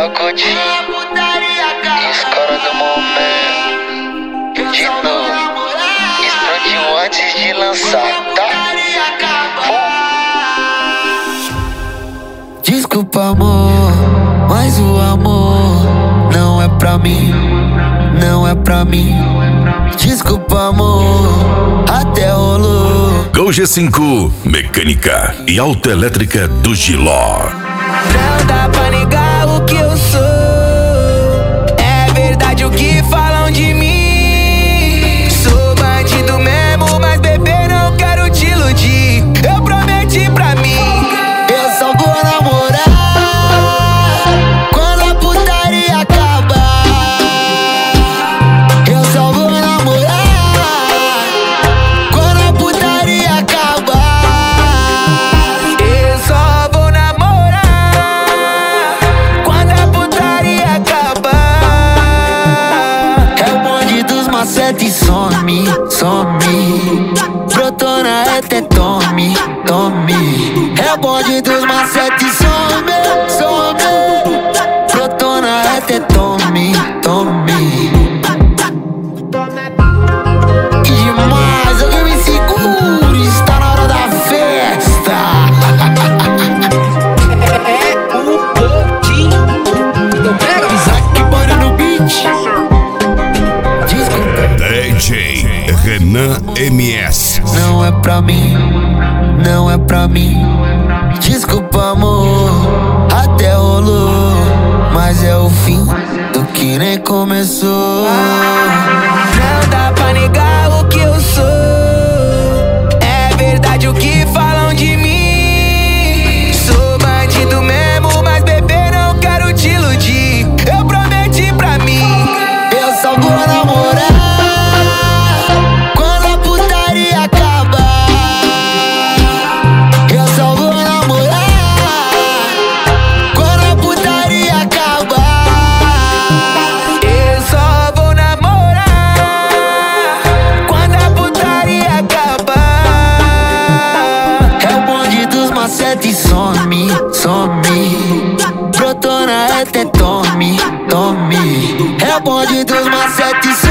pagodinho, escola do momento. De novo, explodiu antes de lançar, tá? Desculpa, amor, mas o amor não é pra mim, não é pra mim. Desculpa, amor, até rolou. Gol G5, mecânica e autoelétrica do Giló. Não dá pra negar o que eu sou. É verdade o que falam de mim. Sou bandido mesmo, mas bebê, não quero te iludir. Eu prometi pra mim, eu só vou namorar quando a putaria acabar. Eu só vou namorar quando a putaria acabar. Eu só vou namorar quando a putaria acabar. É o bonde dos macetes, some, some. Brotou na reta, tome, tome. É o bonde dos macetes, some, some. Brotou na reta, tome, tome. Que demais, alguém me segure, está na hora da festa. É o Godinho. Então pega, Isaac, bora no beat. Desculpa. DJ Renan MS. Não é pra mim, não é pra mim. Desculpa, amor, até rolou, mas é o fim do que nem começou. Não dá pra negar o que eu sou. É verdade o que falam de mim. Sou bandido mesmo, mas bebê, não quero te iludir. Eu prometi pra mim, eu só vou namorar quando a putaria acabar. Eu só vou namorar quando a putaria acabar. Eu só vou namorar quando a putaria acabar. É o bonde dos macetes, some, some. Brotou na reta, tome, tome. É o bonde dos macetes,